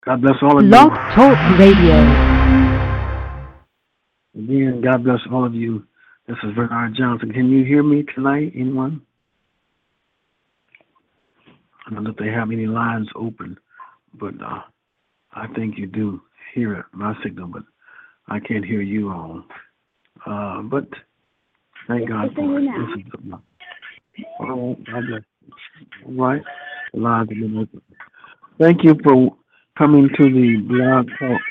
God bless all of you. Blog Talk Radio. Again, God bless all of you. This is Bernard Johnson. Can you hear me tonight, anyone? I don't know if they have any lines open, but I think you do hear my signal, but I can't hear you all. But thank God for it. This is oh, God bless. All right. The lines have been open. Thank you for coming to the blog talk.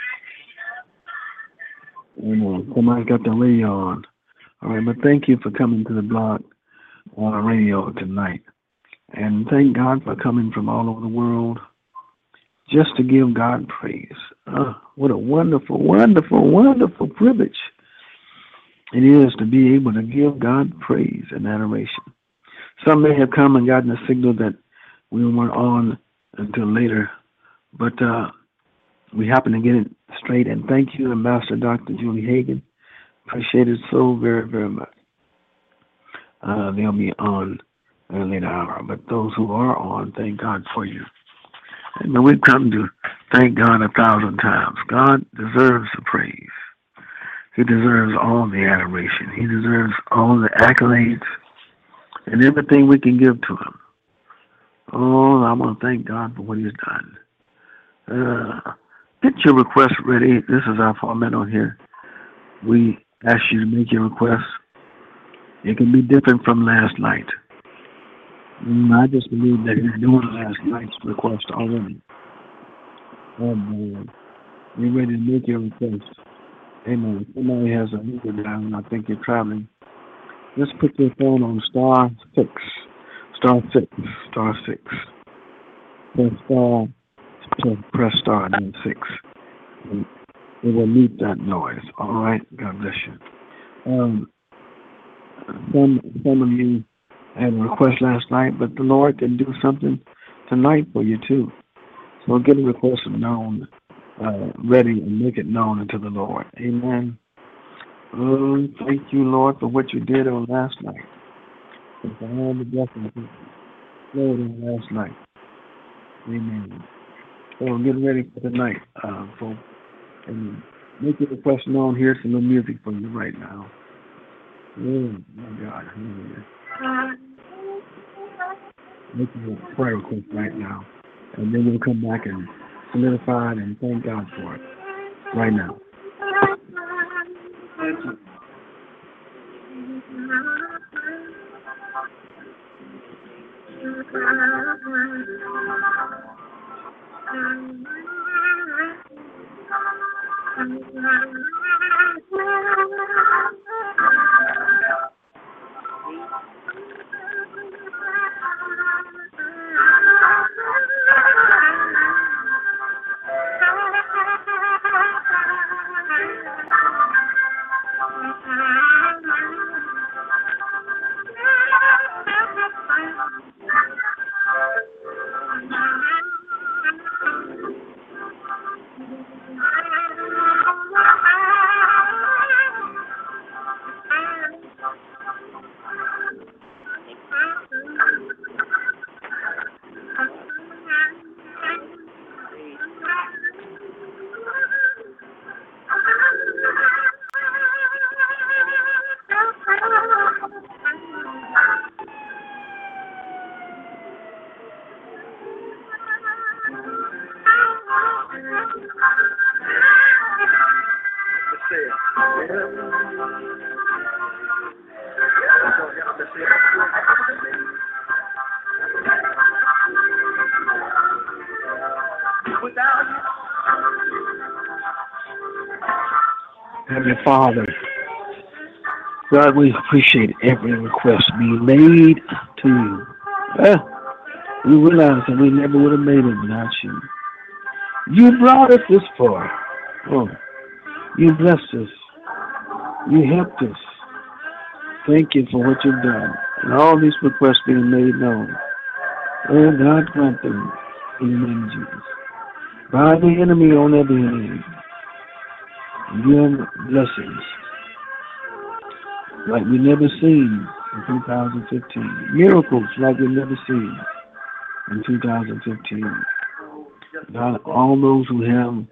Somebody's got the radio on. All right, but thank you for coming to the blog radio tonight. And thank God for coming from all over the world just to give God praise. What a wonderful, wonderful, wonderful privilege it is to be able to give God praise and adoration. Some may have come and gotten a signal that we weren't on until later, but we happened to get it straight. And thank you, Ambassador Dr. Julie Hagan. Appreciate it so very, very much. They'll be on at a later hour, but those who are on, thank God for you. And we've come to thank God 1,000 times. God deserves the praise. He deserves all the adoration. He deserves all the accolades and everything we can give to him. Oh, I want to thank God for what he's done. Get your request ready. This is our format on here. We ask you to make your request. It can be different from last night. I just believe that he's doing last night's request already. And you're ready to make your request. Amen. Somebody has a number down, and I think you're traveling. Just put your phone on star 6. Star 6. Star 6. Press star and then 6. And it will mute that noise. All right? God bless you. Some of you had a request last night, but the Lord can do something tonight for you too. So get a request known, ready, and make it known unto the Lord. Amen. Thank you, Lord, for what you did on last night. And for all the blessings that flowed on last night. Amen. So get ready for tonight, folks. And make your request known. Here's some music for you right now. Oh, my God. Make your prayer request right now. And then we'll come back and solidify it and thank God for it right now. Heavenly Father, God, we appreciate every request being made to you. We realize that we never would have made it without you. You brought us this far. Oh, you blessed us. You helped us. Thank you for what you've done. And all these requests being made known. Oh, God, grant them in the name of Jesus. Bind the enemy on every hand. Give them blessings like we never seen in 2015. Miracles like we never seen in 2015. God, all those who have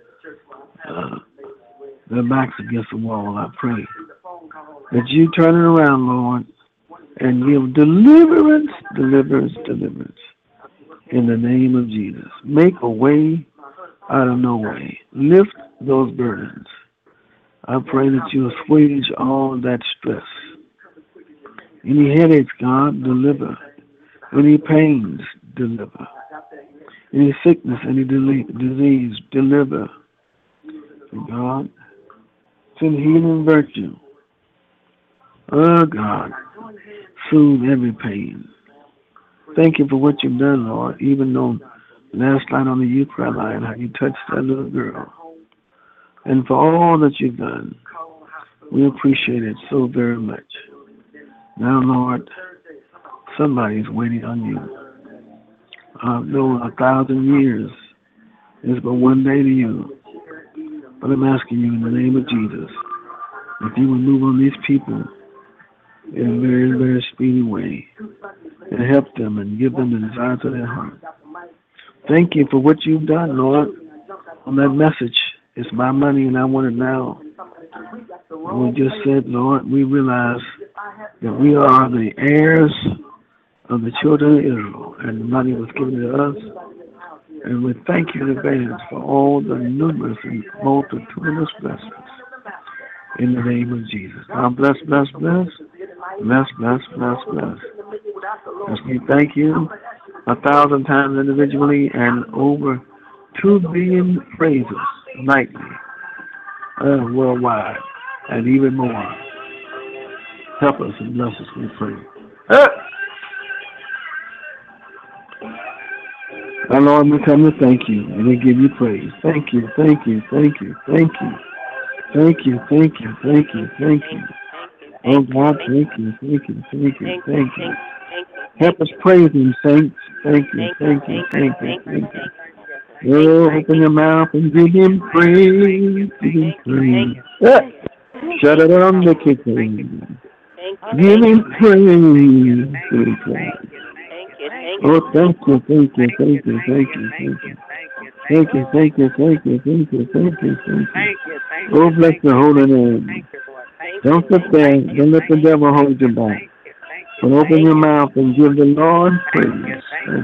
their backs against the wall, I pray that you turn it around, Lord, and give deliverance, deliverance, deliverance. In the name of Jesus. Make a way out of no way. Lift those burdens. I pray that you assuage all that stress. Any headaches, God, deliver. Any pains, deliver. Any sickness, any disease, deliver. God, send healing virtue. Oh, God, soothe every pain. Thank you for what you've done, Lord, even though last night on the youth prayer line, how you touched that little girl. And for all that you've done, we appreciate it so very much. Now, Lord, somebody's waiting on you. Though 1,000 years is but one day to you. But I'm asking you in the name of Jesus, if you would move on these people in a very, very speedy way and help them and give them the desires of their heart. Thank you for what you've done, Lord, on that message. It's my money and I want it now. And we just said, Lord, we realize that we are the heirs of the children of Israel, and the money was given to us. And we thank you in advance for all the numerous and multitudinous blessings. In the name of Jesus. Now bless, bless, bless. Bless, bless, bless, bless. As we thank you 1,000 times individually and over 2 billion praises nightly, worldwide, and even more. Help us and bless us, we pray. Our Lord, we come to thank you and we give you praise. Thank you, thank you, thank you, thank you. Thank you, thank you, thank you, thank you. Oh God, thank you, thank you, thank you, thank you. Help us praise him, saints. Thank you, thank you, thank you, thank you. Oh, open your mouth and give him praise, give him praise. Shut it on the kitchen. Give him praise, give him praise. Oh, thank you, thank you, thank you, thank you, thank you. Thank you, thank you, thank you, thank you, thank you, thank you. Oh, bless the holy name. Don't sit there. Don't let the devil hold you back. But open your mouth and give the Lord praise.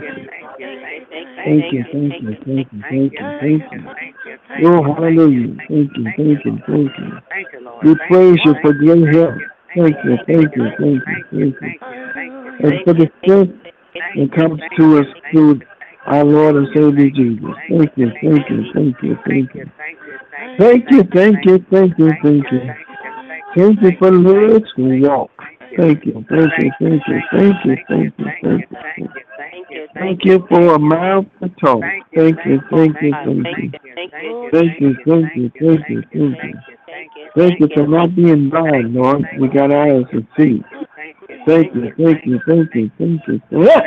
Thank you, thank you, thank you, thank you, thank you. Oh, hallelujah. Thank you, thank you, thank you. We praise you for great help. Thank you, thank you, thank you, thank you. And for the strength that comes to us through our Lord and Savior Jesus. Thank you, thank you, thank you, thank you. Thank you, thank you, thank you, thank you. Thank you for legs to walk. Thank you, thank you, thank you, thank you, thank you, thank you. Thank you for a mouth to talk. Thank you, thank you, thank you. Thank you, thank you, thank you, thank you. Thank you for not being blind, Lord. We got eyes to see. Thank you, thank you, thank you, thank you.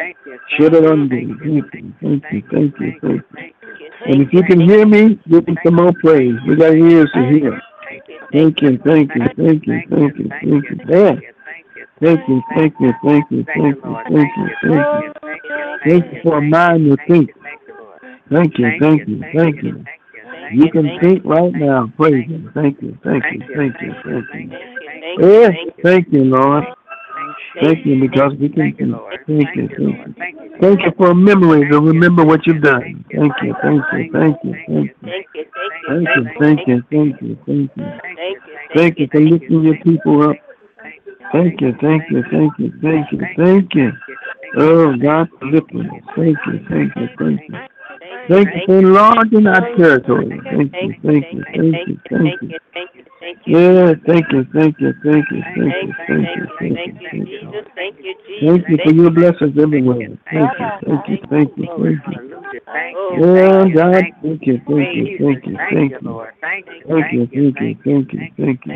Shut it on me. Thank you, thank you, thank you. And if you can hear me, give me some more praise. We got ears to hear. Thank you, thank you, thank you, thank you, thank you. There. Thank you, thank you, thank you, thank you, thank you, thank you. Thank you for a mind to think. Thank you, thank you, thank you. You can think right now. Praise him. Thank you, thank you, thank you, thank you. Yes, thank you, Lord. Thank you because we can think. Thank you, thank you. Thank you for a memory to remember what you've done. Thank you, thank you, thank you, thank you. Thank you, thank you, thank you, thank you. Thank you for lifting your people up. Thank you, thank you, thank you, thank you, thank you. Oh, God, for lifting us. Thank you, thank you, thank you. Thank you for enlarging our territory. Thank you, thank you, thank you, thank you. Yeah, thank you, thank you, thank you, thank you, thank you, thank you, thank you. Thank you for your blessings everywhere. Thank you, thank you, thank you, thank you. Yeah, God, thank you, thank you, thank you, thank you. Thank you, thank you, thank you, thank you.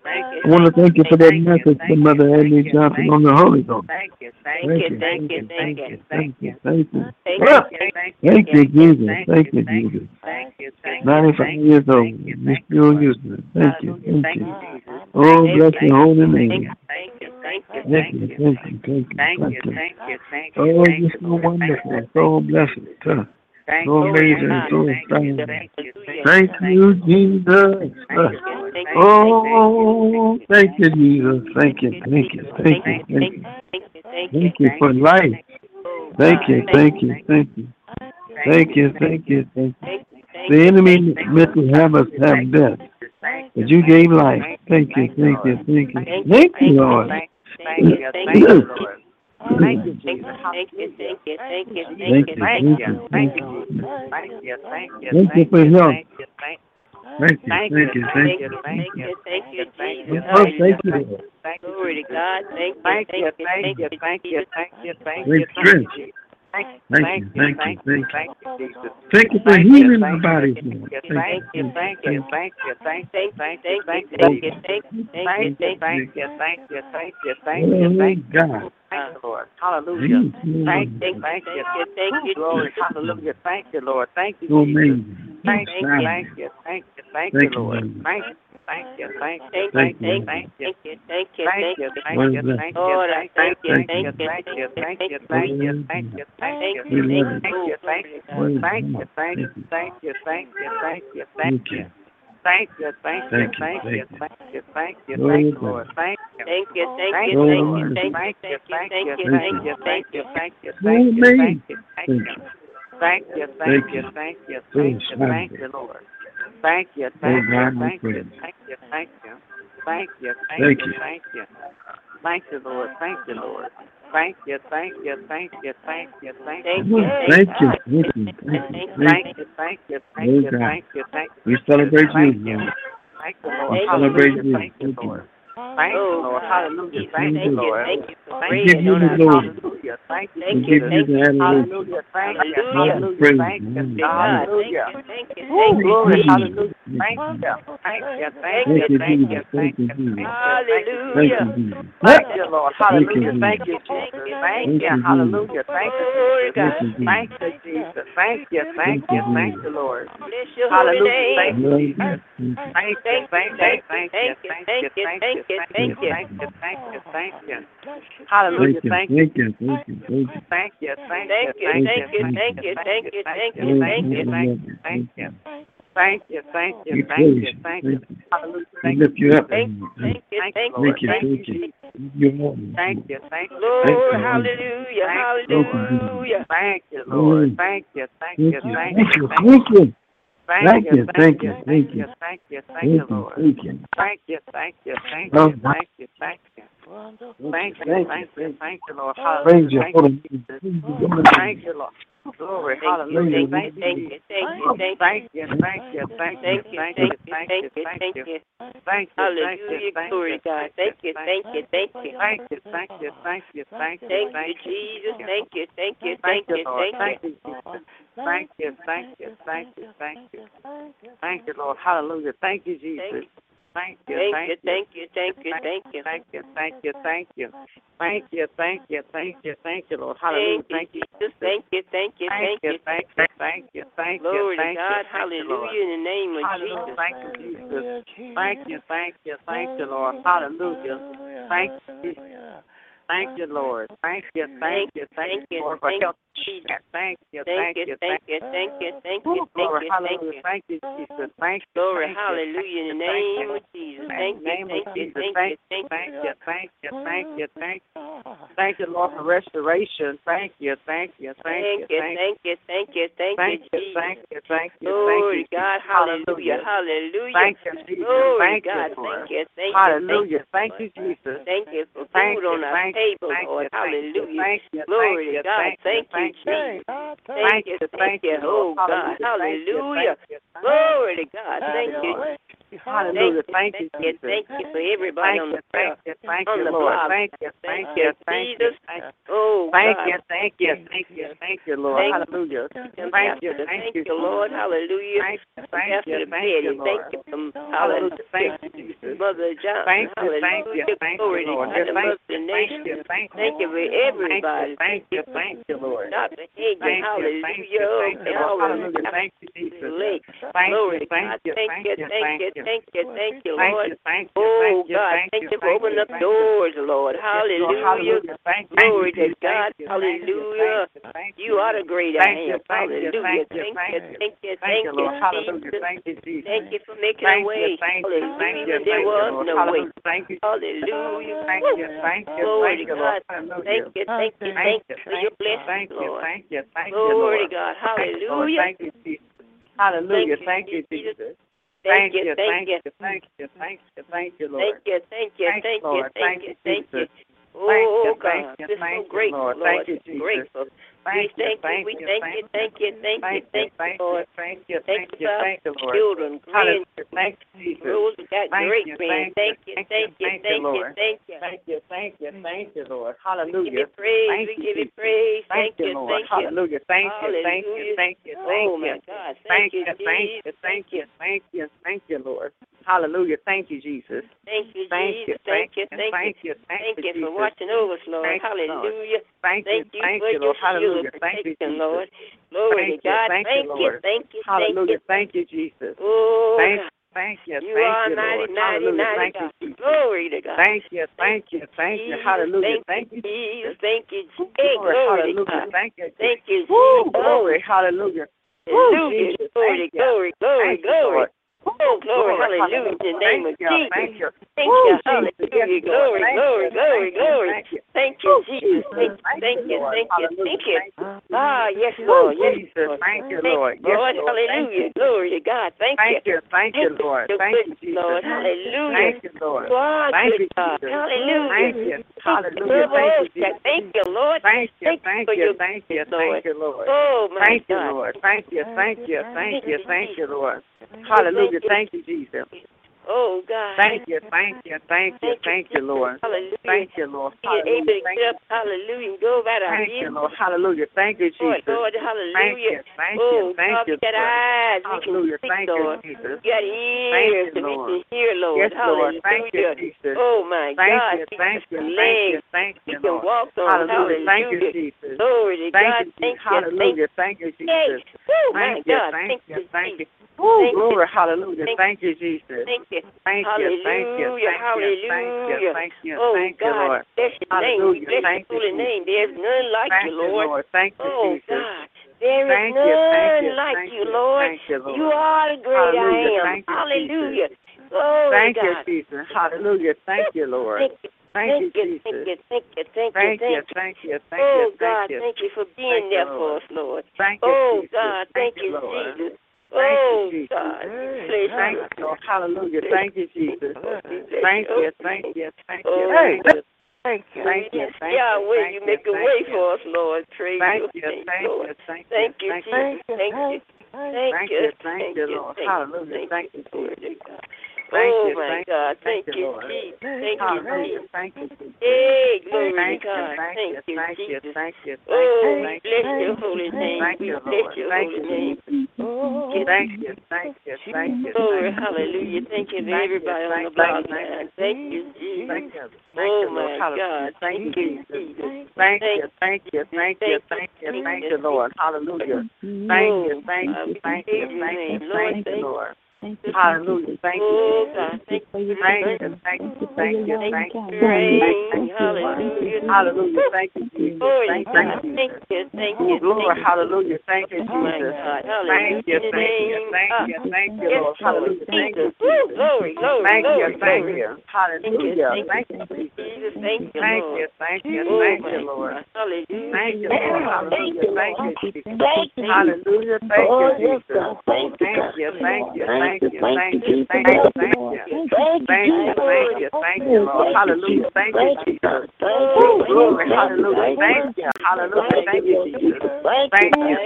I want to thank you for that message from Mother Annie Johnson on the Holy Ghost. Thank you, thank you, thank you, thank you, thank you. Thank you, Jesus. Thank you, Jesus. 95 years old. You're still using it. Thank you, thank you. Oh, bless your holy name. Thank you, thank you, thank you, thank you. Oh, you're so wonderful. So blessed. So amazing, so astounding. Thank you, Jesus. Oh, thank you, Jesus. Thank you, thank you, thank you, thank you. Thank you for life. Thank you, thank you, thank you. Thank you, thank you, thank you. The enemy meant to have us have death, but you gave life. Thank you, thank you, thank you. Thank you, Lord. Thank you, Lord. Thank you, Jesus. Thank you, thank you, thank you, thank you, thank you, thank you, thank you, thank you, thank you for help. thank you, Thank you, thank you, thank you, thank you, thank you, Oh, thank you, Lord. glory to God, thank you, thank you, thank you, thank you, thank you, thank Great you, strength. thank Thank you, thank you, thank you. thank you, Jesus. Thank you for healing our bodies, Lord. Thank you, thank you, thank you, thank you, thank you, thank you, Thank thank you, thank you, thank you, thank you, thank you, thank you, thank Oh, you, thank you, God. thank you, Lord. Hallelujah. Thank you, So thank you, thank you, glory. Hallelujah. Thank you, Lord. Thank you, Jesus. amazing. Thank you, Astounding. thank you, thank you, thank Thank you, you, Lord. Lord. Thank you, thank you, thank you, Thank thank you, you, Lord. thank you, thank you, thank you, thank Lord, you, bless thank you. you, Lord, I thank you, Thank thank you. you, thank you, thank you, Lord, thank you, thank you, thank we you, love you. thank you, thank you, Lord, thank you, thank you. thank you, thank you, thank you, thank Thank you. you. Thank you, thank you, Thank you. thank you, Thank you. thank you, thank you, Lord, thank you, bless Lord. Thank you. Thank you, thank Thank you, you, thank Lord. you, thank Thank you, you, thank thank you, you, thank thank you, you, thank thank you, you. thank you, So thank you, amazing. thank you, thank Thank you. you. Thank you, Thank thank you. you, thank you, So thank you, thank astounding. you, Lord. Thank you, Oh, thank you, God, we thank you, praise. thank you, thank you. Thank you, thank Thank you, you. thank you. Thank you, Lord. Thank you, Lord. Thank you, thank you, thank you, thank you, thank you, Thank Oh, you, thank thank you. you. Thank you. Thank you. Thank Thank you. you, thank you, Oh, thank you, God. thank you, thank you. We celebrate you, Thank you. Lord. Thank you, We Lord. celebrate Hallelujah. you. Thank you, Thank you. Lord. Thank you, oh Lord. God, Hallelujah. Jesus, Thank you, thank you, Lord. thank you for Thank We you, give bread you on the our Jesus. glory. table. Hallelujah. Thank you, We Thank you, give Jesus. you thank the you, adoration. Hallelujah. Thank you. hallelujah. All the Hallelujah. praise. Thank you. All the honor. God, thank Hallelujah. you, thank you, Woo, thank Thank you, glory. thank you, you, Jesus. Hallelujah. Thank Thank you, you. Jesus. Thank you. Thank thank you. Thank you, you, Thank thank you. you. Jesus. Thank Thank you, you. Jesus. Thank you. Thank you, Thank Jesus. Hallelujah. you, Jesus. Thank you, Lord. Thank you, Hallelujah. Jesus. Thank Thank you, you, thank Jesus. you, Thank thank Thank you. you. you, Jesus. Hallelujah. Thank you, Glory Jesus. God. Thank you, Thank Jesus. you, Jesus. Thank you. Thank Thank you. you, Thank Jesus. you, Lord. Bless your holy Hallelujah. name. Thank you, Lord, Jesus. thank Thank you. Thank you, Thank you. thank you, Thank you. thank you, Thank thank you. you, Thank thank you. you, Thank thank you. you, you. Thank you. Thank you. Thank you. thank Hallelujah. you, Thank you. thank you, thank you, thank you. Thank you. Thank you. Thank you, Thank Thank you. you, thank you, thank thank you. you, Thank thank you. you, Thank thank you. you, Lord, Thank thank you. you. Lord, we Thank love you. you. Thank Thank you. you. Thank you. Thank you. We Thank praise you. you. Thank you. Thank you. Hallelujah. We Thank you, lift you up. Jesus. Thank Lord. you, thank you, Thank you, thank you, Lord. Thank you, thank Thank you. you, thank you. Jesus. You're more. Thank you. Thank you. Thank Thank Lord, you, you, Lord. Lord. hallelujah, Thank you, Thank Lord. you, Jesus. hallelujah. Thank you, Lord. Lord, Thank you. Thank thank you. you, Thank thank you. you, Thank thank you. you. Thank Thank you. you, Thank thank you. you, Thank thank you. you. Thank you. Thank you, Thank you, Lord. thank you. Thank you. Thank you. Thank Oh, you. God. Thank you. Thank you. Thank Thank you, you. thank you, Thank you. thank you. Thank you, Lord. Praise Hallelujah. your Thank holy you, name. Jesus. Praise your holy Thank name. you, Lord. Glory. Thank you, Praise Hallelujah. your thank holy you, Thank you, thank name. you, Jesus. thank you, thank you, Thank you. Thank you. Thank you. thank you, Thank thank you. you, Thank thank you. you, Thank thank you. you. Thank you. Thank you. Hallelujah, Thank glory you. to God. Thank you. Thank you, Thank thank you. you, thank you. Thank you. Thank you. Thank you. Thank you. Thank you, Thank you. Jesus. Thank you, thank you, Thank thank you, you, Lord. thank you. Thank you, Jesus. Thank you. Thank you. Thank you. Thank you. Thank you, Lord. Hallelujah. Thank you, Thank Jesus. you, Thank you. thank Thank you, you. thank you, thank you, thank you. Thank you. Thank you. Thank you. Thank you. Thank you. Thank you. Thank you, Lord. Hallelujah. Thank you, Thank you, Jesus. Thank you, thank you, Thank thank you. you. Thank you. Thank you. Thank you. Glory to Thank you. God. Thank you, Lord. Hallelujah in the name of Hallelujah. Jesus. Thank you, Jesus. Thank you. Thank you. Thank you, Lord. Hallelujah. Thank you, Jesus. Thank you, Lord. Thank you, thank you, thank you, Lord, for help. Thank you, Thank thank you, you, thank thank you. you, thank you, thank you, Ooh, thank glory, you, thank hallelujah. you. Thank you, Jesus. Thank you, Glory, thank you, hallelujah in the thank name you. of Jesus. In Thank the you, name of thank you, Jesus, thank thank you, you, thank thank you. you, thank you, thank you, thank you. Thank you, Lord, for restoration. Thank you, thank you, thank you, Thank you, thank you. thank you, thank you, thank Thank you, you, Jesus. thank you, thank you, thank Glory you. to God, Hallelujah. hallelujah, hallelujah. Thank you, Jesus. Glory Thank to God, you, Lord. thank you, thank you, Hallelujah. Thank you, Jesus. thank you for Thank food you, on our thank you, table, thank Lord, you, thank you, hallelujah. thank you, Glory thank to you, God, thank you, thank you, thank you. Jesus. Thank you, Thank you, Lord. oh God, hallelujah. Glory to God, thank you. Hallelujah. Thank you, Thank you, Jesus. thank you for everybody Thank on you, the prayer, thank on you, the Lord. block. Thank you, Thank you, you, thank you, Jesus. thank you. Oh Thank God, you, thank you, thank you, thank you, Lord. Thank Hallelujah. thank you, Lord, hallelujah. Thank you, Pastor thank you, Betty, Lord. thank you from Hallelujah. hallelujah. Thank you, Jesus. Mother Johnson, Thank you, hallelujah. thank you, Glory to Lord. God, the Thank Mother you, Nation. thank you. Thank you for everybody. Thank you, Lord. Dr. Hagan, Thank you, hallelujah. Lord. Hallelujah. Thank you, Jesus. Lake. Thank Glory you, to God. thank you, Thank you, thank you, thank you. Lord. Oh, God, thank you for opening up doors, Lord. Hallelujah. Glory to God. Hallelujah. You are the great I am. Hallelujah. Thank you, Hallelujah. Jesus. Thank you for making a way. Hallelujah. There was no way. Hallelujah. Glory to God. Thank you for your blessing, Lord. Glory to God. Hallelujah. Hallelujah. Thank you, Jesus. Thank you, Lord. Thank you. Thank you. Oh, God, this is so grateful, Lord. Thank you, Jesus. Grateful. Thank you, Lord. Thank you, Lord. Thank you, Lord. Children, grandchildren. Thank you, Jesus. Those who got great grand. Thank you, Lord. Thank you, Lord. We Hallelujah. give you praise. We give you praise. Thank you, Lord. Hallelujah. Thank you. Oh, my God. Thank you, Jesus. Thank you, Lord. Hallelujah. Thank you, Jesus. Thank you, Jesus. Thank you for watching over us, Lord. Hallelujah. Thank you for your shield of protection, Lord. Glory to God. Thank you. Hallelujah. Thank you, Jesus. Oh, God. Thank you. You are mighty God. Glory to God. Thank you. Hallelujah. Thank you, Jesus. Thank you. Glory to God. Thank you. Glory. Hallelujah. Glory. Oh, glory, hallelujah, in the name of Jesus. Thank you. Thank you, hallelujah, glory. Thank you, Jesus. Thank you. Ah, yes, Lord, Jesus. Thank you, Lord. Lord, hallelujah, glory to God. Thank you. Thank you, Lord. Thank you, Jesus. Lord, hallelujah. Thank you, Lord. Thank you, God. Hallelujah. Thank you. Hallelujah. Thank you, Lord. Thank you, Lord. Oh, my Thank you, God. Lord. Thank you, Lord. Hallelujah. Thank you, Jesus. Oh, God. Thank you, Lord. Hallelujah. Thank you, Lord. You're able to get up, hallelujah, and go about our Thank business. you, Lord. Hallelujah. Thank you, Jesus. Lord, hallelujah. Thank Oh, you, God, we got eyes. Hallelujah. We can Thank see, you, Lord. Jesus. We got ears you, so we Lord. can hear, Lord. Yes, Lord. Hallelujah. Thank you, Jesus. Oh, my God. Thank you, legs. thank We you, can Lord. walk on. Hallelujah. Thank you, Hallelujah. Jesus. Glory to God. Thank you. Hallelujah. Thank you, Jesus. Oh, my God. Thank you. Thank you. Glory. Hallelujah. Thank you, Jesus. Thank you. Thank you. Hallelujah. Thank you. Oh, Thank you, God. Lord. Bless your name. Hallelujah. Bless Thank your you, holy name. There's none like Thank you, Lord. Thank you, Oh, Jesus. God. There is Thank you. none like you, Lord. Thank you, Lord. You are the great Hallelujah. I am. Thank you, Hallelujah. Jesus. Glory Thank to you, God. Jesus. Hallelujah. Thank you, Lord. Thank you, Jesus. Thank you. Oh, God, thank you for being there for us, Lord. Thank you, Oh, Jesus. God, thank you, Lord. Jesus. Thank you, Oh, Jesus. God. Thank you, Lord. Hallelujah. Thank you, Jesus. Thank you. Oh, Thank you. Thank you. Thank you. Yahweh, you make a way for us, Lord. Praise Thank you. you. Lord. Thank Thank you. you, Jesus. Thank you. Thank you, Lord. Hallelujah. Thank you, Jesus. Oh, my God. Thank you, Jesus. Thank you, Jesus. Thank you, Jesus. Hey, glory to God. Thank you, Jesus. Oh, we bless your holy name. Thank We you, bless Lord. your Thank holy you. name. Thank you. Glory, hallelujah. Thank you to everybody on the blog line. Thank you, Jesus. Thank you. Oh, my God. Thank you, Jesus. Thank you, Lord. Hallelujah. Thank you, Lord. Hallelujah. Thank you. Oh, God. Thank you. Hallelujah. Thank you. Hallelujah. Thank you, Jesus. Glory to God. Thank you. Thank you. Glory. Hallelujah. Thank you, Oh, my Jesus. God. Thank you. Thank you, Lord. Hallelujah. Thank you. Glory. Thank you. Hallelujah. Thank you, Jesus. Thank you, Thank Lord. you. Thank you, Lord. Hallelujah. Thank you, Lord. Hallelujah. Thank you, Jesus. Thank you. Hallelujah. Thank you, Jesus. Thank you. Lord. Hallelujah. Thank you, Jesus. Glory. Hallelujah. Thank you. Hallelujah. Thank you, Jesus. Thank you.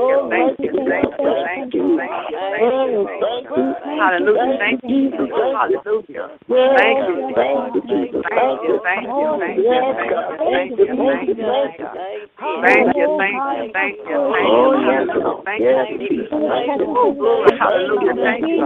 Hallelujah. Thank you. Hallelujah. Thank you. Hallelujah. Thank you.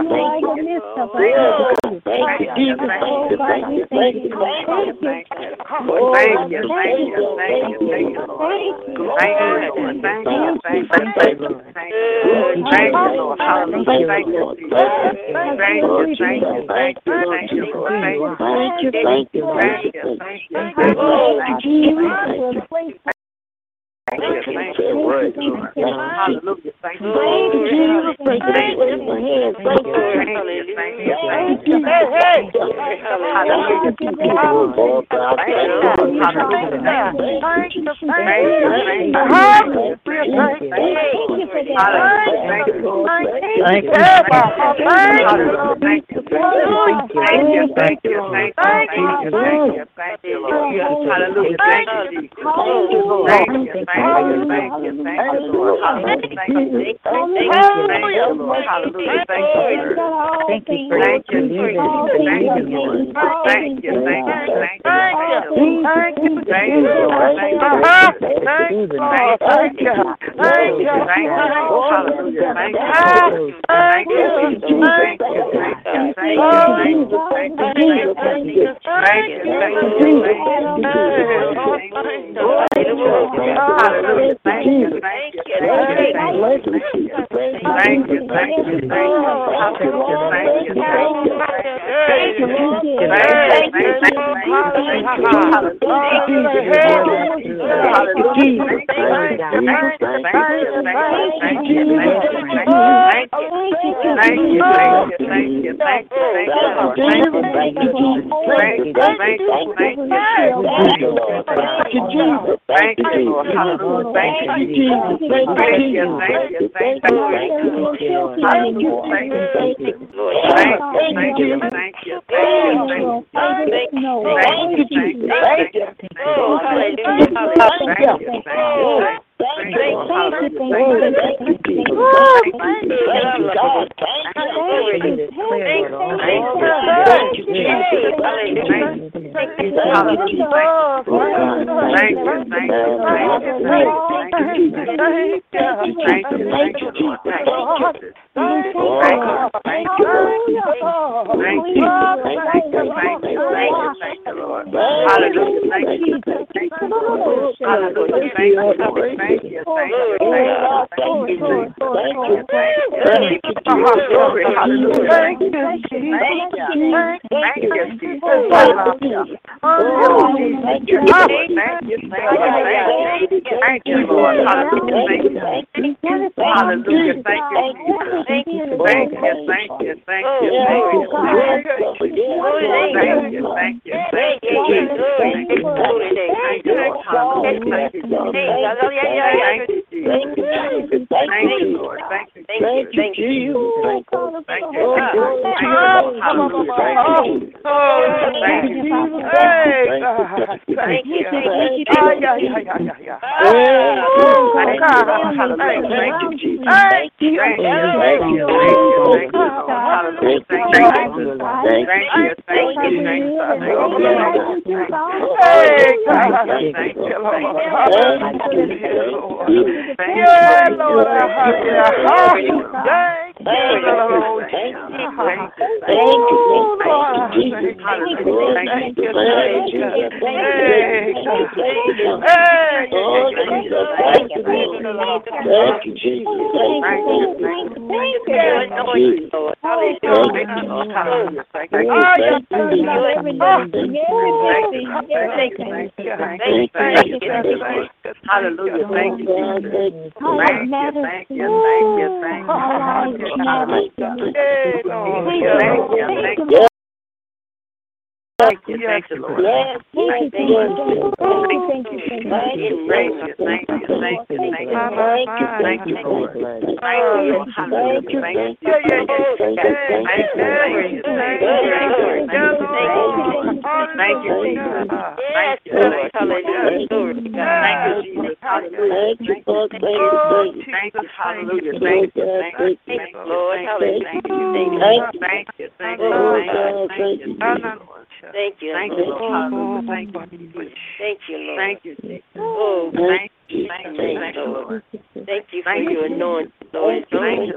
Thank you for your anointing, Lord. Hallelujah.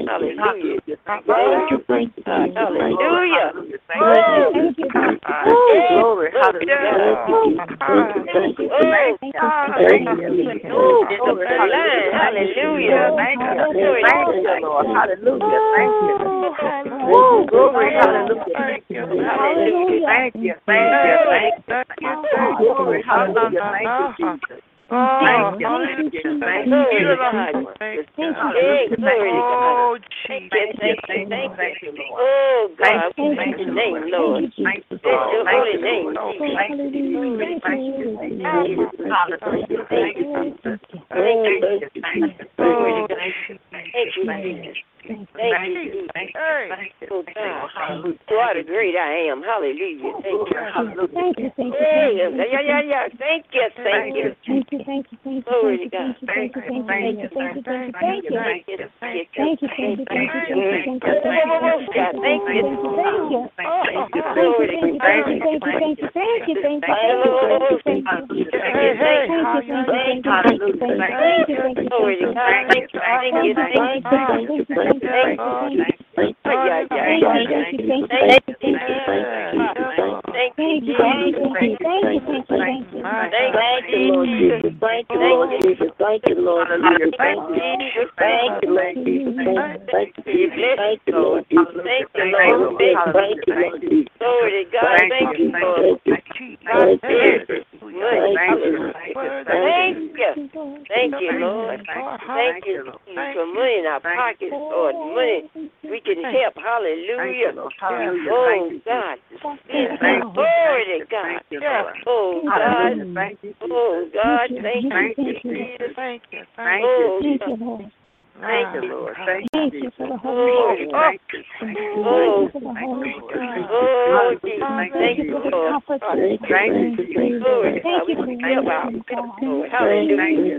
Hallelujah. Thank you. Glory. Hallelujah. Hallelujah. Thank you, Lord. Hallelujah. Thank you. Glory. Hallelujah. Thank you. Hallelujah. Thank you. Thank you. Thank you. Glory. Hallelujah. Thank you, Jesus. Thank you. Thank you. Thank you. Oh, Jesus. Thank you, Lord. Oh, God. Thank your name, Lord. Thank your holy name. Thank you. Thank you. Oh, God. You are the great I am. Hallelujah. Thank you. Thank you. Thank you. Glory to God. Thank you. Thank you, Lord. Hallelujah. Thank you, Lord Jesus. Thank you, Lord. Thank you, Lord. Thank you, Lord. Glory to God. Thank you, Lord. Thank you, Lord. Thank you for money in our pockets, Lord. Money we can help. Hallelujah. Oh, God. Glory to God. Oh, God. Oh, God. Thank you. Thank you. Thank you, Lord. Thank you, Lord. Thank you for the Holy Spirit. Thank you. Thank you for the Holy Spirit. Thank you for the comfort. Thank you for wisdom, God. Hallelujah.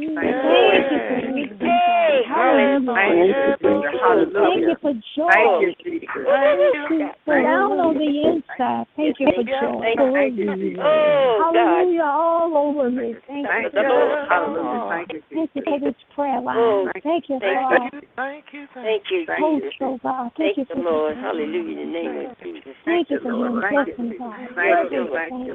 Thank you for joy. For down on the inside. Thank you for joy. Hallelujah, all over me. Thank you. Thank you for this prayer line. Thank you, God. Thank you. Host, oh God. Thank you for Lord. Hallelujah. In the name of Jesus. Thank you for your blessing, God. Thank you.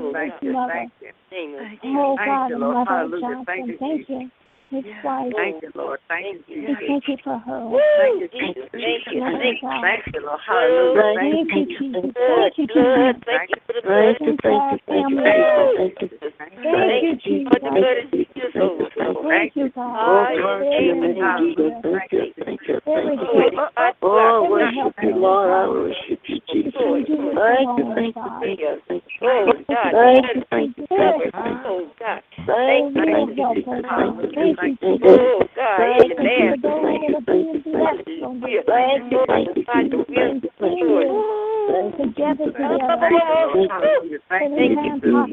Oh God, and Mother Johnson. Thank you. His wife. Thank you, Lord. Thank you. Thank you for her. Thank you, Thank you. Lord. Thank you, Hallelujah. Thank you, Jesus. Thank you, Jesus. Thank you for the blood. Thank you, family. Thank you, Jesus. Thank you, God. Worship you, Lord. I worship you, Jesus. Thank you. Oh, God. Thank you. Oh, God. Thank you. Oh, God. Together. Thank you.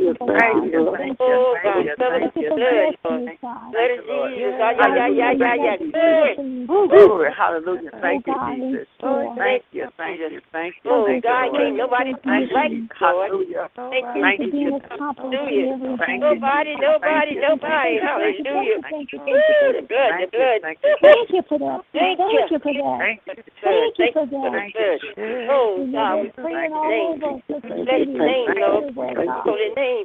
Glory, hallelujah. Thank you, Jesus. Thank you. Oh, God, ain't nobody like Hallelujah. Thank you. Hallelujah. Nobody. Hallelujah. The blood. Thank you for that. Thank you for that. Thank you for that. Oh, God, we praying all over. bless your name, Lord. Holy name.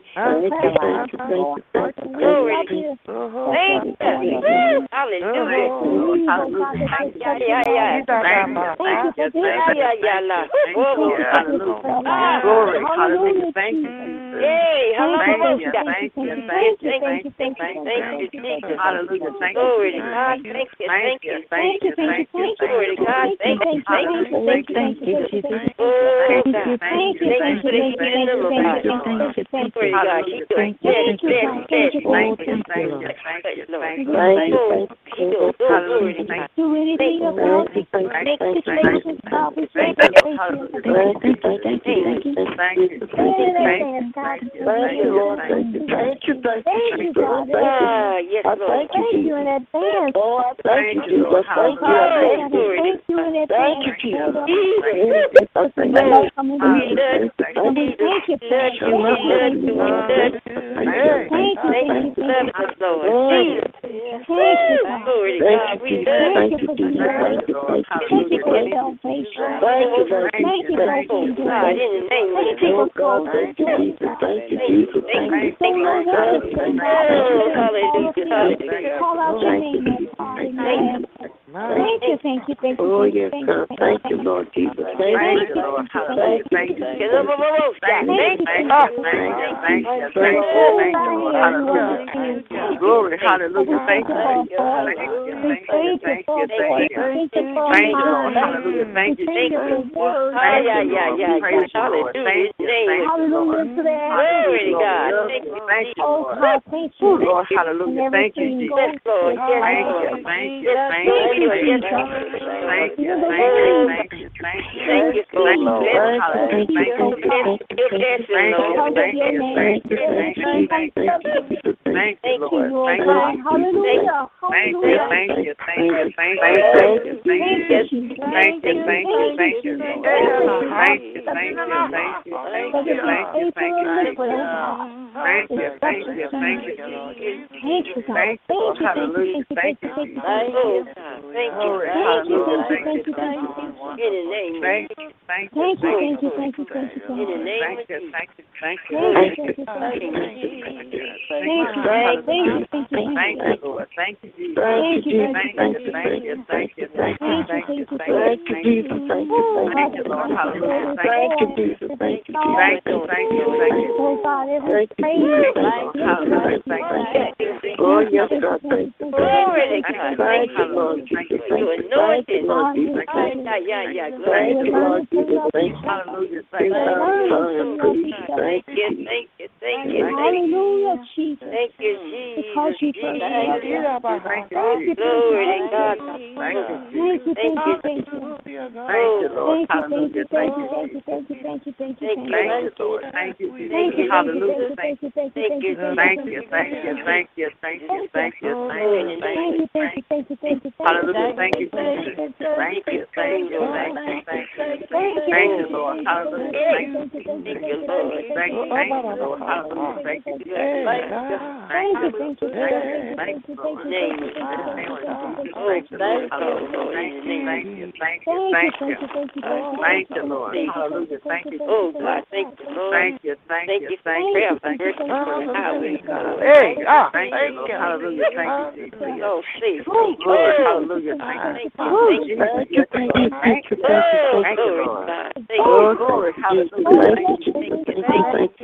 Glory. Thank you. Hallelujah. Glory, hallelujah. Thank you. Hey, hallelujah. Thank you. Hallelujah. Thank you. Glory to God. Thank you. Glory to God. Thank you. Glory to God. We love you. Thank you for salvation. Thank you for God, in the name of Jesus. Thank you, Jesus. Thank you, Jesus. Thank you. Hallelujah. Call out your name. Amen. Thank you. Oh, yes, God. Thank you, Lord Jesus. Thank you, Lord. Thank you. Glory, hallelujah. Thank you. Thank you, Lord. Hallelujah. Thank you, Jesus. Hallelujah to that. Glory to God. Thank you, Lord. Thank you, Lord. Hallelujah. Thank you, Jesus. Yes, Lord. Yes, Lord. Thank you. Thank you. Thank you. Thank you, Lord. Thank you, Lord. Hallelujah. Hallelujah, Jesus. Thank you, Jesus. Because you Glory to God. Thank you, Lord. Hallelujah. Thank you. Lord. Thank you. Hallelujah. Thank you. Thank you. Hallelujah. Thank you. Hallelujah. Thank you. Thank you, Lord. Hallelujah. Thank you. Lord. Hallelujah. Thank you. Thank you, Lord. Hallelujah. Thank you. Oh, God, thank you, Lord. Thank you. Thank you. Thank you. Thank you. Hey, thank you, Lord. Hallelujah. Thank you. Oh, see. Lord, hallelujah. Thank you. Thank you, Lord. Oh, glory. Hallelujah. Thank you. Thank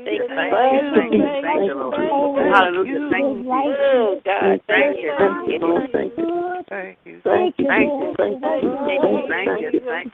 you, Lord. Hallelujah. Thank you. Oh, God, thank you. Thank you. Thank you. Thank you. Thank you. Thank you. Thank you. Thank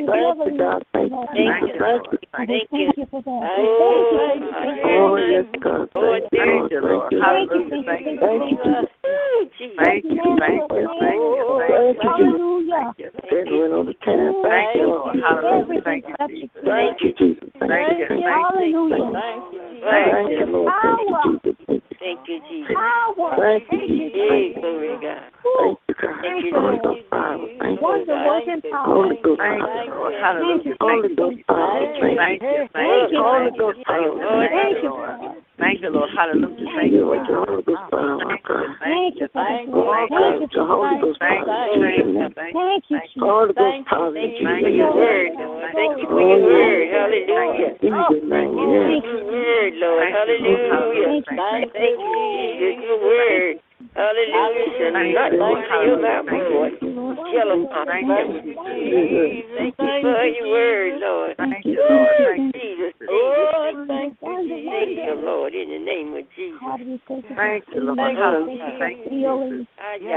you for that. Oh, yes, God. Thank you, Lord. Hallelujah. Thank you. Thank you. Thank you. Hallelujah. Thank you, Lord. Thank you, Lord. Hallelujah. Thank you, Jesus. Thank you, Jesus. Thank you. Hallelujah. Thank you, Lord. Thank you, Jesus. Thank you, Jesus. Hey, glory to God. Thank you, God. Holy Ghost power. Thank you. Holy Ghost power. Hallelujah. Holy Ghost power. Thank you. Holy Ghost power. Thank you, Lord. Thank you, Lord. Hallelujah. Thank you. Holy Ghost power. Thank you. Thank you, Holy Ghost power. Thank you. Holy Ghost power. Thank you for your word, Lord. Thank you for your word. Hallelujah. Jesus' name, yes. Thank you, word, Lord. Hallelujah. Thank you, Jesus. Your word. Hallelujah. Shall not go to your mouth, Lord. Tell them, thank you. Thank you for your word, Lord. Thank you, Lord. Jesus. Oh, thank you, Lord, in the name of Jesus. Thank you, Lord. Thank Hallelujah. Thank you. Thank you,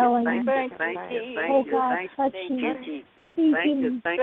Jesus. Thank you. Thank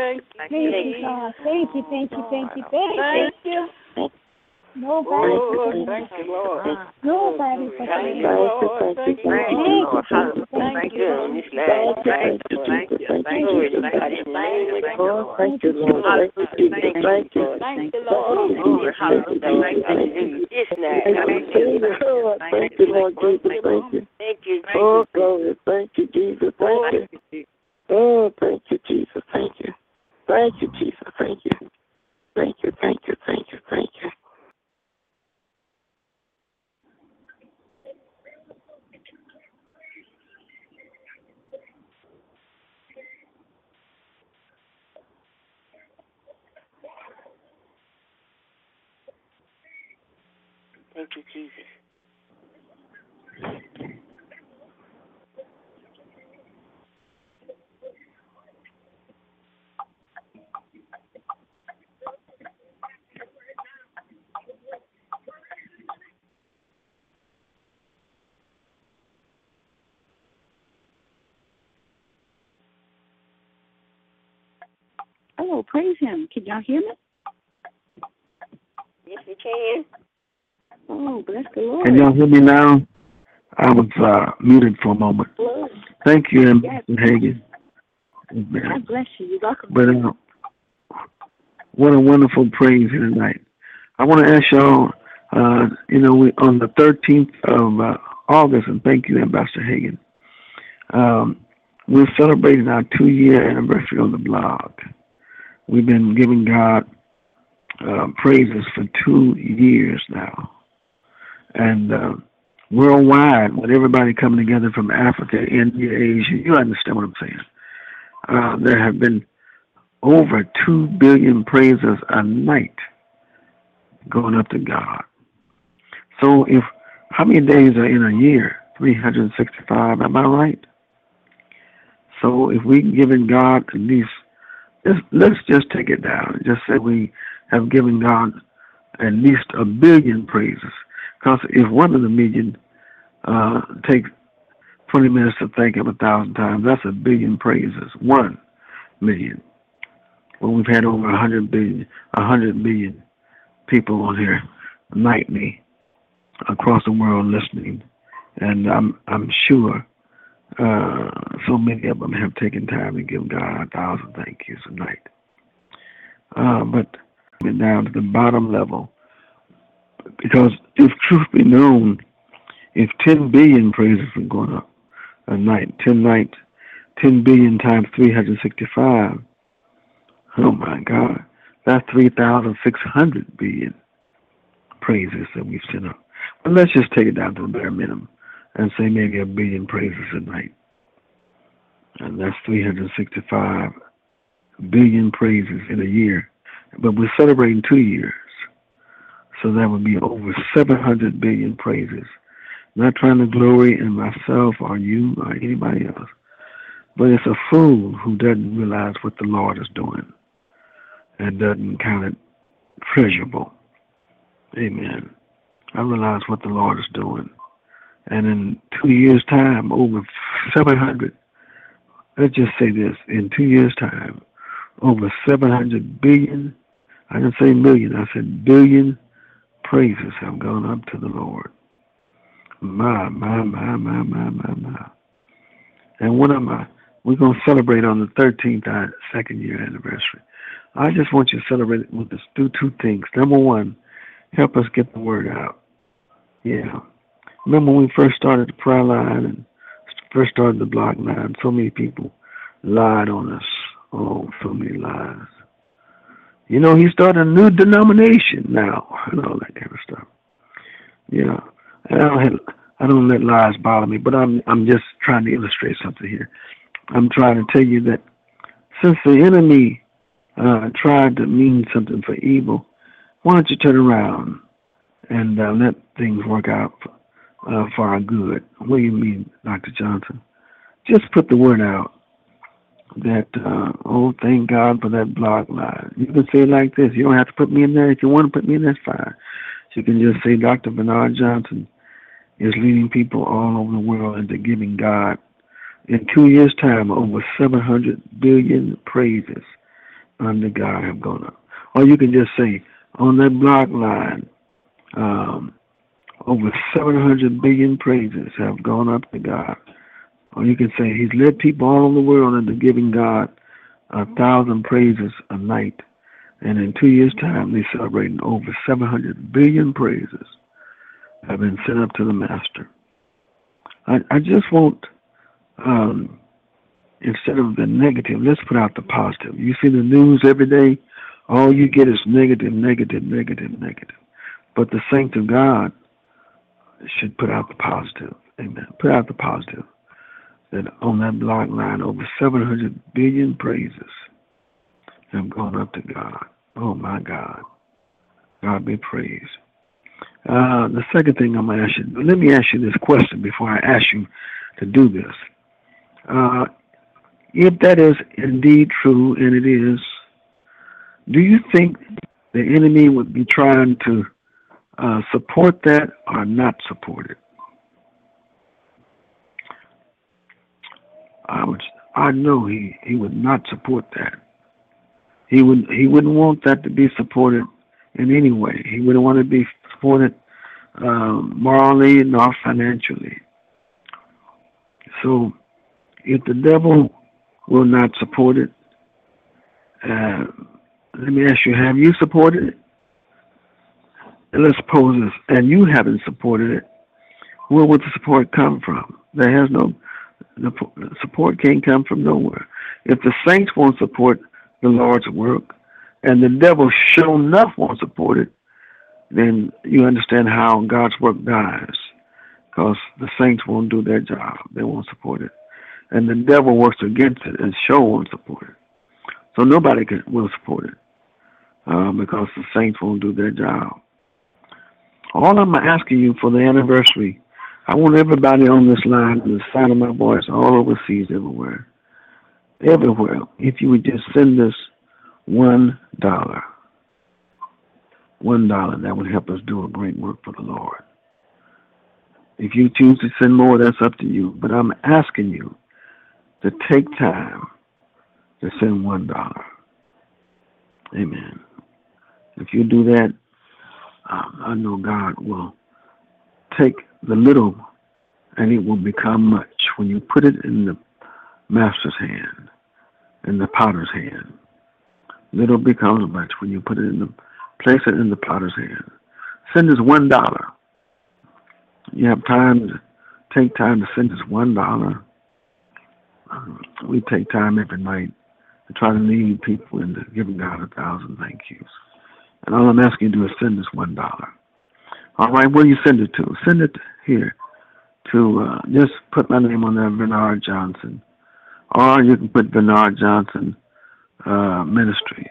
you. Nobody. Thank you, Lord. Nobody. Thank you, Lord. Thank you, Lord. Thank you on this line. Thank you. Thank you. Glory to God in the name of Jesus. Thank you, Lord. Thank you, Thank you, Lord. Thank you, Lord. Hallelujah. It's not. Thank you, Lord Jesus. Thank you. Thank you. Oh, glory. Thank you, Jesus. Thank you. Oh, thank you, Jesus. Thank you. Thank you, Jesus. Thank you. Thank you. Thank you. Thank you. Thank you. Thank you, Jesus. Oh, praise him. Can y'all hear me? Yes, we can. Oh, bless the Lord. Can y'all hear me now? I was muted for a moment. Lord. Thank you, Ambassador Hagan. God bless you. You're welcome. But what a wonderful praise here tonight. I want to ask y'all, we on the 13th of August, and thank you, Ambassador Hagan, we're celebrating our 2-year anniversary on the blog. We've been giving God praises for 2 years now. And worldwide, with everybody coming together from Africa, India, Asia, you understand what I'm saying. There have been over 2 billion praises a night going up to God. So how many days are in a year? 365, am I right? So if we given God at least, let's just take it down and just say we have given God at least 1 billion praises. Because if one of the million takes 20 minutes to thank him 1,000 times, that's 1 billion praises. 1 million. Well, we've had over 100 million people on here nightly across the world listening, and I'm sure so many of them have taken time to give God 1,000 thank yous a night. But we're down to the bottom level, because if truth be known, if 10 billion praises were going up a night, 10 billion times 365. Oh my God, that's 3,600 billion praises that we've sent up. But let's just take it down to the bare minimum and say maybe 1 billion praises a night. And that's 365 billion praises in a year. But we're celebrating 2 years. So that would be over 700 billion praises. Not trying to glory in myself or you or anybody else. But it's a fool who doesn't realize what the Lord is doing and doesn't count it treasurable. Amen. I realize what the Lord is doing. And in 2 years' time, over 700, let's just say this, in 2 years' time, over 700 billion, I didn't say million, I said billion praises have gone up to the Lord. My. And we're going to celebrate on the 13th, our 2nd year anniversary. I just want you to celebrate it with us. Do 2 things. Number 1, help us get the word out. Yeah. Remember when we first started the prayer line and first started the blog line, so many people lied on us. Oh, so many lies. You know, he started a new denomination now and all that kind of stuff. Yeah. And I don't let lies bother me, but I'm just trying to illustrate something here. I'm trying to tell you that since the enemy tried to mean something for evil, why don't you turn around and let things work out for our good? What do you mean, Dr. Johnson? Just put the word out that, thank God for that blog line. You can say it like this. You don't have to put me in there. If you want to put me in, that's fine. You can just say Dr. Bernard Johnson is leading people all over the world into giving God, in 2 years' time, over 700 billion praises unto God have gone up. Or you can just say, on that blog line, over 700 billion praises have gone up to God. Or you can say, he's led people all over the world into giving God 1,000 praises a night. And in 2 years' time, they're celebrating over 700 billion praises have been sent up to the Master. I just want, instead of the negative, let's put out the positive. You see the news every day, all you get is negative. But the saints of God should put out the positive. Amen. Put out the positive. That on that blog line, over 700 billion praises have gone up to God. Oh, my God. God be praised. The second thing I'm going to ask you, let me ask you this question before I ask you to do this. If that is indeed true, and it is, do you think the enemy would be trying to support that or not support it? I know he would not support that. He wouldn't want that to be supported in any way. He wouldn't want to be supported morally nor financially. So if the devil will not support it, let me ask you, have you supported it? And let's suppose this, and you haven't supported it, where would the support come from? The support can't come from nowhere. If the saints won't support the Lord's work, and the devil sure enough won't support it, then you understand how God's work dies, because the saints won't do their job. They won't support it. And the devil works against it and sure won't support it. So nobody will support it because the saints won't do their job. All I'm asking you for the anniversary, I want everybody on this line, the sound of my voice, all overseas, everywhere, if you would just send us $1, that would help us do a great work for the Lord. If you choose to send more, that's up to you. But I'm asking you to take time to send $1. Amen. If you do that, I know God will take the little and it will become much. When you put it in the master's hand, in the potter's hand, little becomes much when you put it place it in the potter's hand. Send us $1. You have time to take time to send us $1. We take time every night to try to lead people into giving God 1,000 thank yous. And all I'm asking you to do is send us $1. All right, where do you send it to? Send it here to, just put my name on there, Bernard Johnson. Or you can put Bernard Johnson Ministries.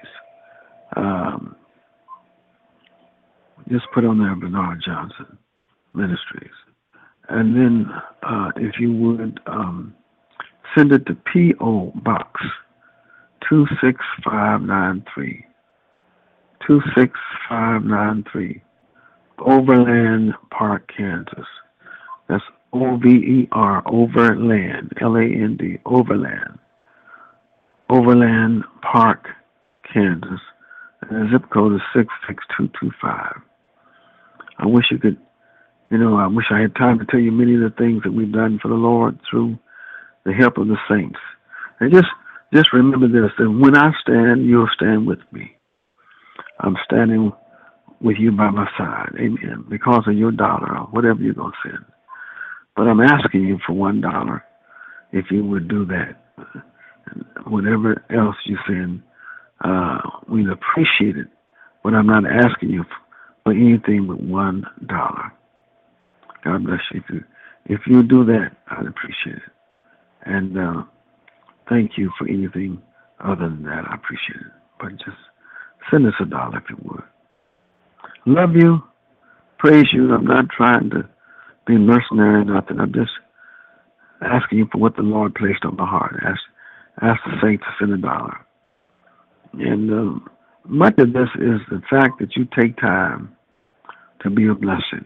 Just put on there Bernard Johnson Ministries. And then if you would send it to P.O. Box 26593. 26593. Overland Park, Kansas. That's O-V-E-R, Overland, L-A-N-D, Overland. Overland Park, Kansas. And the zip code is 66225. I wish you could, I wish I had time to tell you many of the things that we've done for the Lord through the help of the saints. And just remember this, that when I stand, you'll stand with me. I'm standing with you by my side, amen, because of your dollar or whatever you're going to send. But I'm asking you for $1 if you would do that. Whatever else you send, we'd appreciate it. But I'm not asking you for anything but $1. God bless you. If you do that, I'd appreciate it. And thank you for anything other than that. I appreciate it. But just send us $1 if you would. Love you. Praise you. I'm not trying to be mercenary or nothing. I'm just asking you for what the Lord placed on my heart. Ask the saints to send $1. And much of this is the fact that you take time to be a blessing.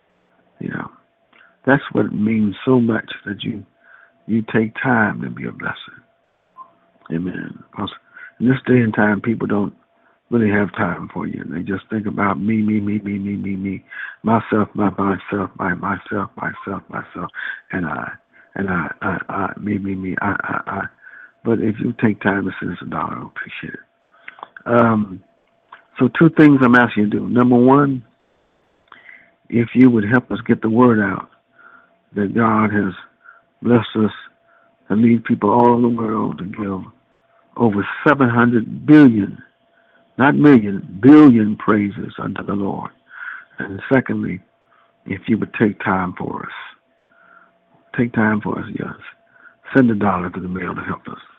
That's what it means so much, that you take time to be a blessing. Amen. Because in this day and time, people don't really have time for you. They just think about me, myself, myself, and I, me, I. But if you take time to send us $1, I appreciate it. So 2 things I'm asking you to do. Number 1, if you would help us get the word out that God has blessed us to lead people all over the world to give over 700 billion, not million, billion praises unto the Lord. And secondly, if you would take time for us. Take time for us, yes. Send $1 to the mail to help us.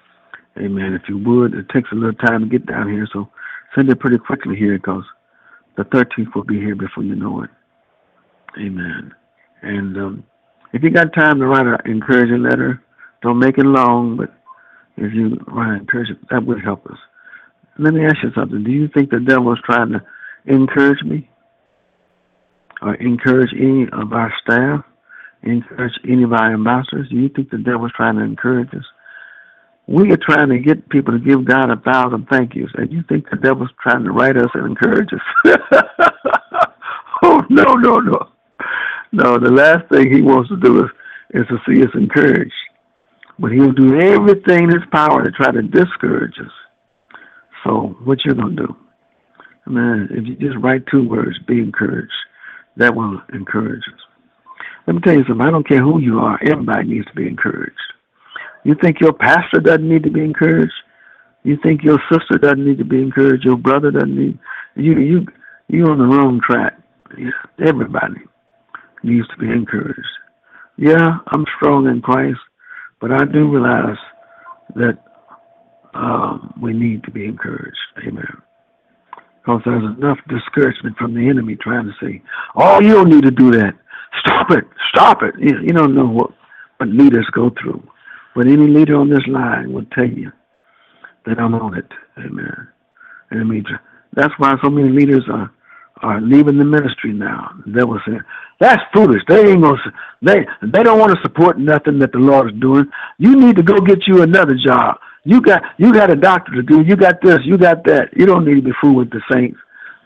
Amen. If you would, it takes a little time to get down here, so send it pretty quickly here, because The 13th will be here before you know it. Amen. And if you got time to write an encouraging letter, don't make it long, but if you write an encouraging, that would help us. Let me ask you something. Do you think the devil is trying to encourage me? Or encourage any of our staff? Encourage any of our ambassadors? Do you think the devil is trying to encourage us? We are trying to get people to give God 1,000 thank yous. And you think the devil's trying to write us and encourage us? Oh, no. No, the last thing he wants to do is to see us encouraged. But he'll do everything in his power to try to discourage us. So what you going to do? Man, if you just write 2 words, be encouraged, that will encourage us. Let me tell you something. I don't care who you are. Everybody needs to be encouraged. You think your pastor doesn't need to be encouraged? You think your sister doesn't need to be encouraged? Your brother doesn't need? You're on the wrong track. Everybody needs to be encouraged. Yeah, I'm strong in Christ, but I do realize that we need to be encouraged. Amen. Because there's enough discouragement from the enemy trying to say, oh, you don't need to do that. Stop it. You don't know what leaders go through. But any leader on this line will tell you that I'm on it. Amen. And I mean, that's why so many leaders are leaving the ministry now. They will say, that's foolish. They ain't gonna. They don't want to support nothing that the Lord is doing. You need to go get you another job. You got a doctor to do. You got this. You got that. You don't need to be fooled with the saints.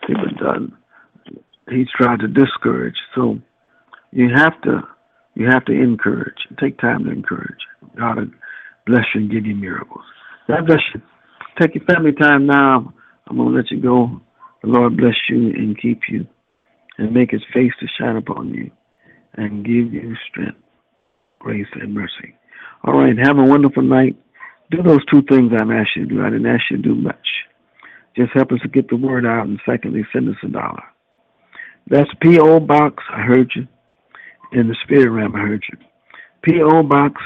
He's trying to discourage. So you have to encourage. Take time to encourage. God will bless you and give you miracles. God bless you. Take your family time now. I'm going to let you go. The Lord bless you and keep you and make his face to shine upon you and give you strength, grace, and mercy. All right. Have a wonderful night. Do those 2 things I've asked you to do. I didn't ask you to do much. Just help us to get the word out, and secondly, send us $1. That's P.O. Box. I heard you. In the spirit realm, I heard you. P.O. Box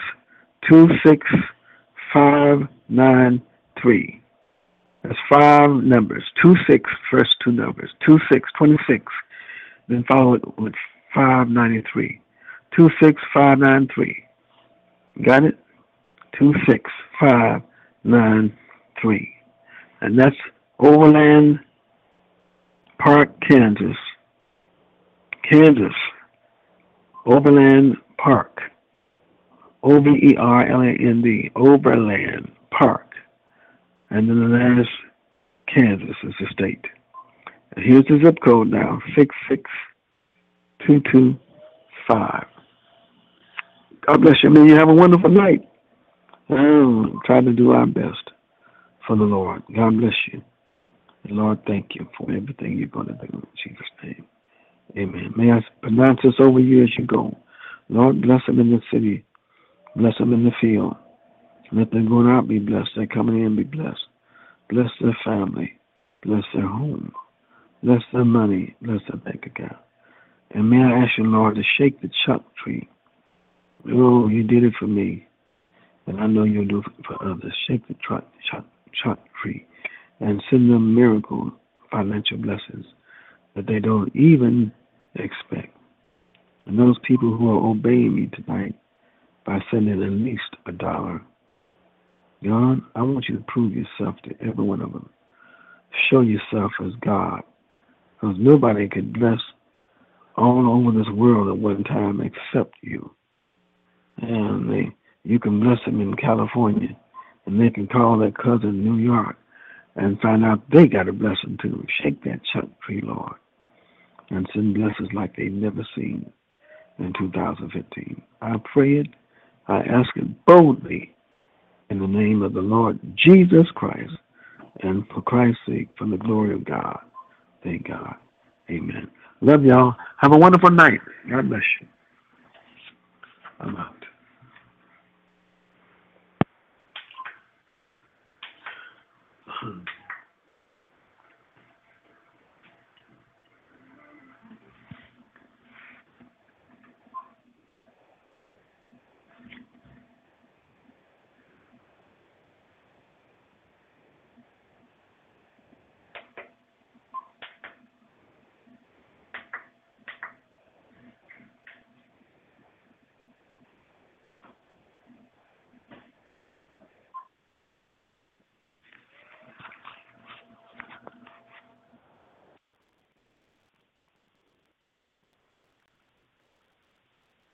26593. That's 5 numbers. 26, first 2 numbers. 2626. Then follow it with 593. 26593. Got it? 26593. And that's Overland Park, Kansas. Overland Park. Overland. Overland Park. And then the last, Kansas is the state. And here's the zip code now, 66225. God bless you. May you have a wonderful night. Try to do our best for the Lord. God bless you. And Lord, thank you for everything you're going to do in Jesus' name. Amen. May I pronounce this over you as you go. Lord, bless them in the city. Bless them in the field. Let them going out be blessed. They're coming in be blessed. Bless their family. Bless their home. Bless their money. Bless their bank account. And may I ask you, Lord, to shake the chuck tree. Oh, you did it for me. And I know you'll do it for others. Shake the chuck tree and send them miracle financial blessings that they don't even expect. And those people who are obeying me tonight by sending at least $1, God, I want you to prove yourself to every one of them. Show yourself as God. Because nobody could bless all over this world at one time except you. And you can bless them in California, and they can call their cousin in New York and find out they got a blessing too. Shake that chuck tree, Lord, and send blessings like they've never seen in 2015. I pray it. I ask it boldly in the name of the Lord Jesus Christ, and for Christ's sake, for the glory of God. Thank God. Amen. Love y'all. Have a wonderful night. God bless you. I'm out.